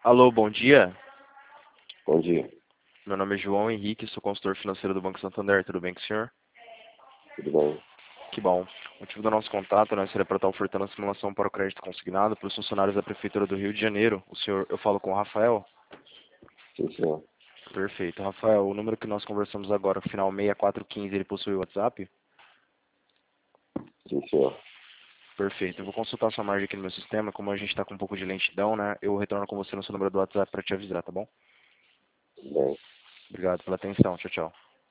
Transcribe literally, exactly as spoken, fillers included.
Alô, bom dia. Bom dia, Meu nome é João Henrique, sou consultor financeiro do Banco Santander. Tudo bem com o senhor? tudo bem? Que bom. O motivo do nosso contato, né, seria para estar ofertando a simulação para o crédito consignado para os funcionários da Prefeitura do Rio de Janeiro. O senhor, eu falo com o Rafael? Sim, senhor. Perfeito. Rafael, o número que nós conversamos agora, final seis quatro um cinco, ele possui o WhatsApp? Sim, senhor. Perfeito. Eu vou consultar sua margem aqui no meu sistema. Como a gente está com um pouco de lentidão, né, eu retorno com você no seu número do WhatsApp para te avisar, tá bom? Tudo bem. Obrigado pela atenção. Tchau, tchau.